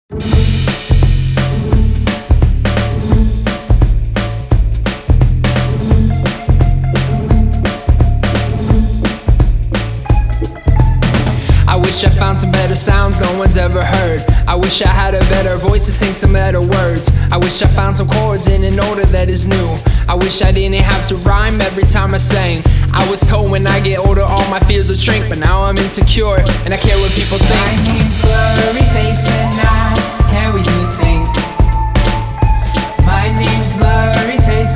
I wish I found some better sounds no one's ever heard. I wish I had a better voice to sing some better words. I wish I found some chords in an order that is new. I wish I didn't have to rhyme every time I sang. I was told when I get older all my fears will shrink, but now I'm insecure and I care what people think. My name's Blurryface and I care what you think. My name's Blurryface.